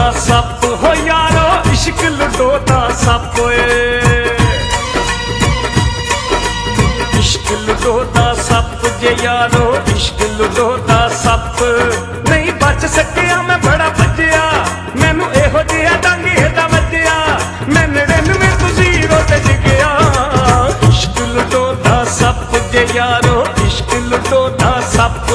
सप हो यारो इश्क लुडो दा सप इश्क लुडो दा सप जे यारो इश्क लुडो दा सप नहीं बच सकिया मैं बड़ा भजया मैनू एहो जिहा डंग हेदा वजया मैं 99 तो 0 ते गया इश्क लुडो दा सप जे यारो इश्क लुडो दा सप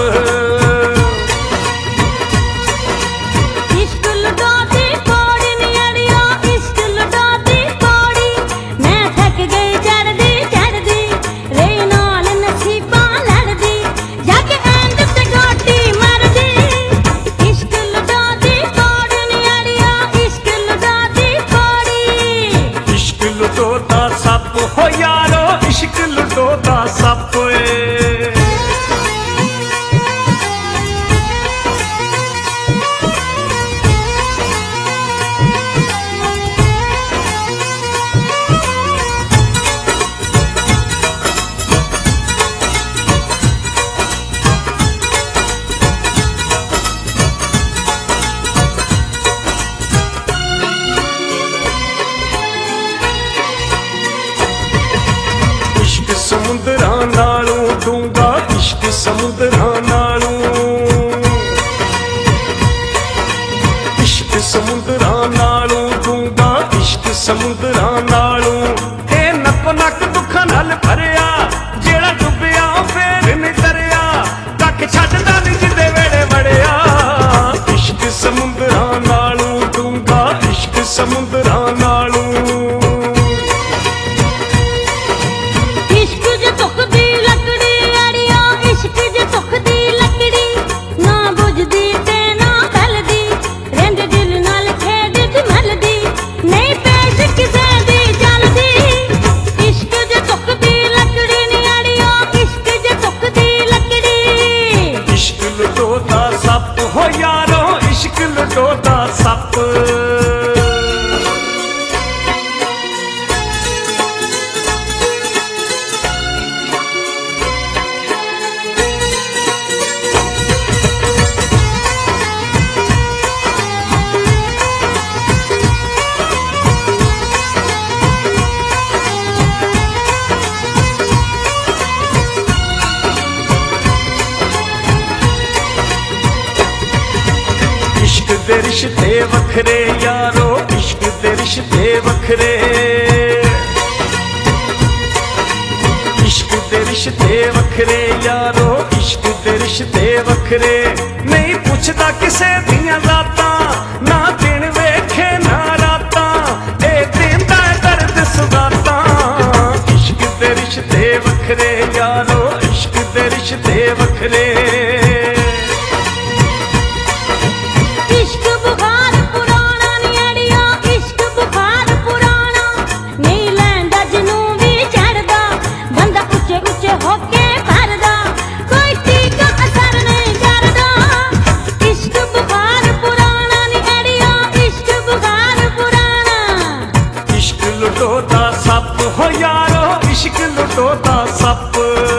हो यारो इश्क लुडो दा सप समुद्रां नालों डूंगा इश्क समुद्रां नालों इश्क समुद्रां नालों डूंगा इश्क समुद्रां नालों ए नप नक दुखां नाल भरिया जेड़ा डुबिया फेर नहीं तरिया कख छड्डदा नहीं जिदे वेड़े वड़िया इश्क समुद्रां नालों डूंगा इश्क समुद्रां नालों हो यारो इश्क लुडो दा सप इश्क दे रिश्ते वखरे यारो इश्क दे रिश्ते वखरे इश्क दे रिश्ते वखरे यारो इश्क दे रिश्ते वखरे नहीं पुछदा किसे दियां रातां ना दिन वेखे ना रातां ए दिंदा दर्द सुगातां इश्क दे रिश्ते वखरे यारो इश्क दे रिश्ते वखरे हो यारो इश्क लुडो दा सप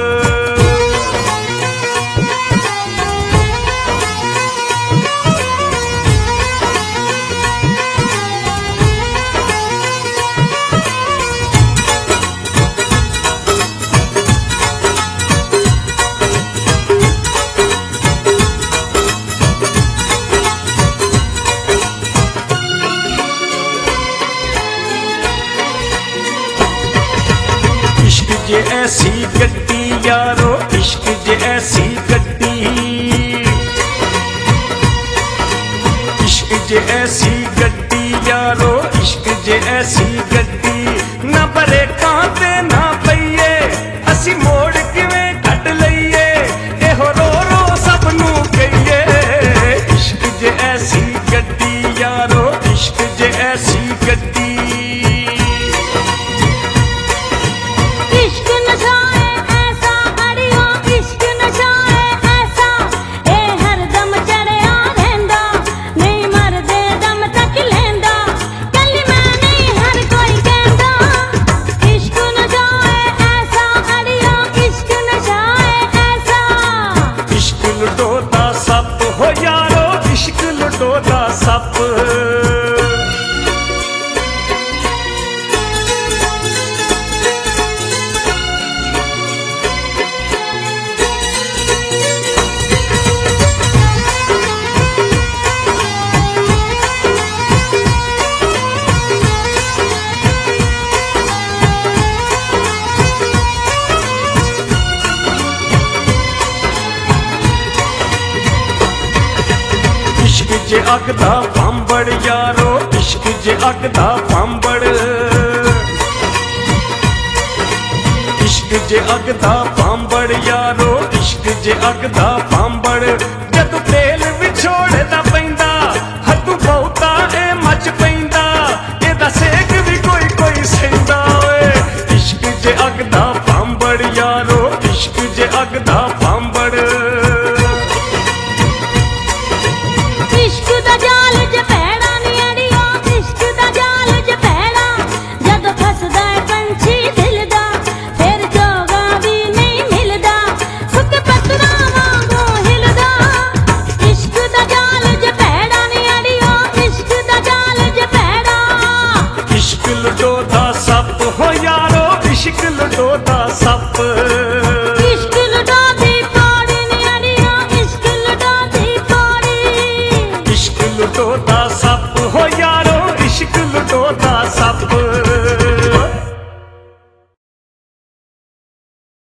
जे ऐसी गड्डी यारो इश्क जे ऐसी गड्डी इश्क जे ऐसी गड्डी यारो इश्क जे ऐसी गड्डी ना ब्रेकां ते ना पईए असी मोड़ किवें कढ लईए एहो रो रो सब नूं कहीए इश्क जे ऐसी गड्डी यारो इश्क जे ऐसी गड्डी हो यारो इश्क लुडो दा सप जे अग दा पांबड़ यारो, इश्क जे अग दा पांबड़। इश्क जे अग दा पांबड़ यारो, इश्क जे अग दा पांबड़। जद तेल विछोड़दा पैंदा हदू बहुता ए मच पैंदा, एदा सेक भी कोई कोई सहिंदा ओए। इश्क जे अग दा पांबड़ यारो, इश्क जे अग दा पांबड़। इश्क लुटोदा सप, इश्क लुटोदी पौड़ी नियाड़िया, इश्क लुटोदी पौड़ी। इश्क लुटोदा सप हो यारो, इश्क लुटोदा सप।